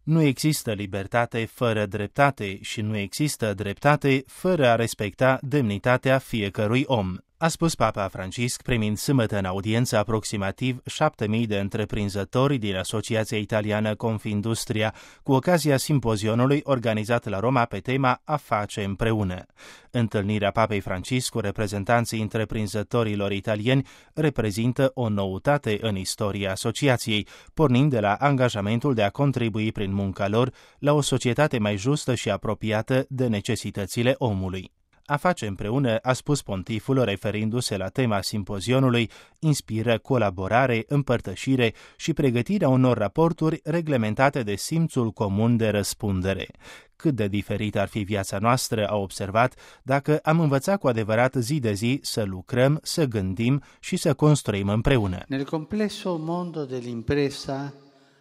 Nu există libertate fără dreptate și nu există dreptate fără a respecta demnitatea fiecărui om, a spus Papa Francisc primind sâmbătă în audiență aproximativ 7.000 de întreprinzători din Asociația Italiană Confindustria cu ocazia simpozionului organizat la Roma pe tema A face împreună. Întâlnirea Papei Francisc cu reprezentanții întreprinzătorilor italieni reprezintă o noutate în istoria asociației, pornind de la angajamentul de a contribui prin munca lor la o societate mai justă și apropiată de necesitățile omului. A face împreună, a spus pontiful referindu-se la tema simpozionului, inspiră colaborare, împărtășire și pregătirea unor raporturi reglementate de simțul comun de răspundere. Cât de diferită ar fi viața noastră, a observat, dacă am învățat cu adevărat zi de zi să lucrăm, să gândim și să construim împreună. Nel complesso mondo dell'impresa,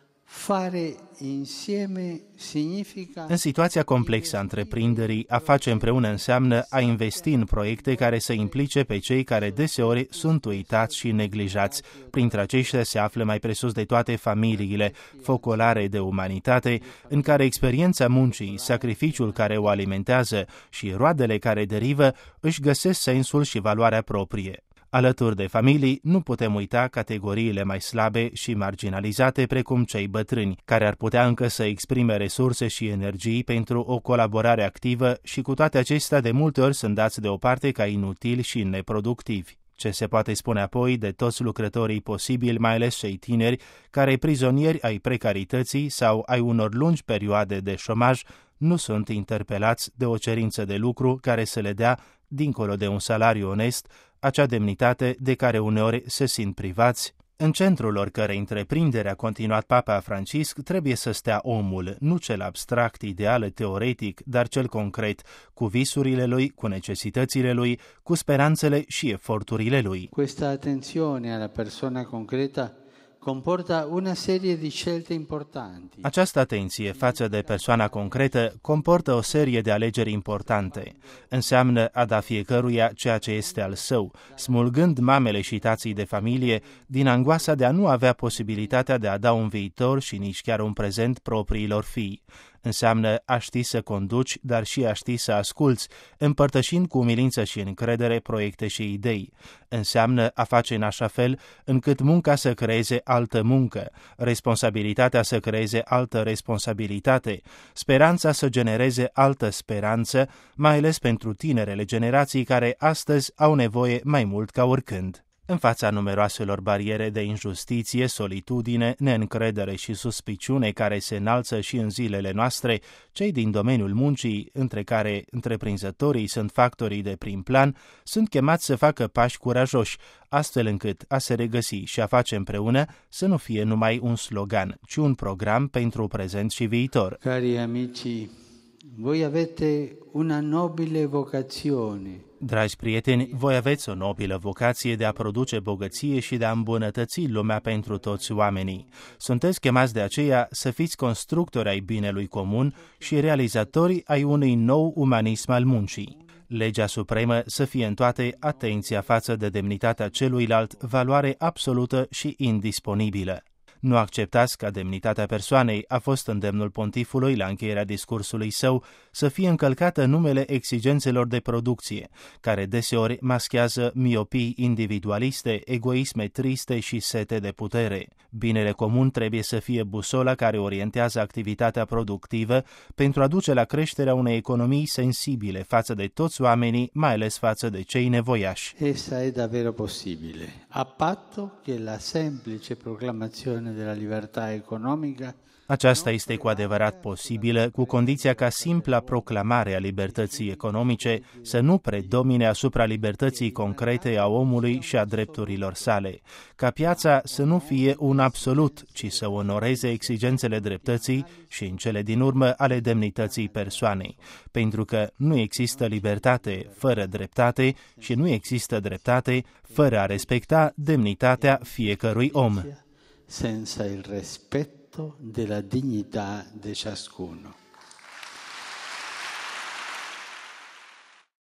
fare insieme significa... În situația complexă a întreprinderii, a face împreună înseamnă a investi în proiecte care să implice pe cei care deseori sunt uitați și neglijați. Printre aceștia se află mai presus de toate familiile, focolare de umanitate, în care experiența muncii, sacrificiul care o alimentează și roadele care derivă își găsesc sensul și valoarea proprie. Alături de familii, nu putem uita categoriile mai slabe și marginalizate, precum cei bătrâni, care ar putea încă să exprime resurse și energii pentru o colaborare activă și cu toate acestea de multe ori sunt dați deoparte ca inutili și neproductivi. Ce se poate spune apoi de toți lucrătorii posibili, mai ales cei tineri, care prizonieri ai precarității sau ai unor lungi perioade de șomaj, nu sunt interpelați de o cerință de lucru care să le dea, dincolo de un salariu onest, acea demnitate de care uneori se simt privați. În centrul oricărei întreprinderi, a continuat Papa Francisc, trebuie să stea omul, nu cel abstract, ideal, teoretic, dar cel concret, cu visurile lui, cu necesitățile lui, cu speranțele și eforturile lui. Questa attenzione alla persona concreta comporta una serie di scelte importanti. Această atenție față de persoana concretă comportă o serie de alegeri importante. Înseamnă a da fiecăruia ceea ce este al său, smulgând mamele și tații de familie din angoasa de a nu avea posibilitatea de a da un viitor și nici chiar un prezent propriilor fii. Înseamnă a ști să conduci, dar și a ști să asculți, împărtășind cu umilință și încredere proiecte și idei. Înseamnă a face în așa fel încât munca să creeze altă muncă, responsabilitatea să creeze altă responsabilitate, speranța să genereze altă speranță, mai ales pentru tinerele generații care astăzi au nevoie mai mult ca oricând. În fața numeroaselor bariere de injustiție, solitudine, neîncredere și suspiciune care se înalță și în zilele noastre, cei din domeniul muncii, între care întreprinzătorii sunt factorii de prim plan, sunt chemați să facă pași curajoși, astfel încât a se regăsi și a face împreună să nu fie numai un slogan, ci un program pentru prezent și viitor. Cari amici, voi avete una nobile vocazione. Dragi prieteni, voi aveți o nobilă vocație de a produce bogăție și de a îmbunătăți lumea pentru toți oamenii. Sunteți chemați de aceea să fiți constructori ai binelui comun și realizatori ai unui nou umanism al muncii. Legea supremă să fie în toate atenția față de demnitatea celuilalt, valoare absolută și indisponibilă. Nu acceptați ca demnitatea persoanei, a fost îndemnul pontifului la încheierea discursului său, să fie încălcată în numele exigențelor de producție, care deseori maschează miopii individualiste, egoisme triste și sete de putere. Binele comun trebuie să fie busola care orientează activitatea productivă pentru a duce la creșterea unei economii sensibile față de toți oamenii, mai ales față de cei nevoiași. Essa è davvero possibile, a patto che la semplice proclamazione della libertà economica. Aceasta este cu adevărat posibilă, cu condiția ca simpla proclamare a libertății economice să nu predomine asupra libertății concrete a omului și a drepturilor sale, ca piața să nu fie un absolut, ci să onoreze exigențele dreptății și, în cele din urmă, ale demnității persoanei, pentru că nu există libertate fără dreptate și nu există dreptate fără a respecta demnitatea fiecărui om. Senza il rispetto della dignità di ciascuno.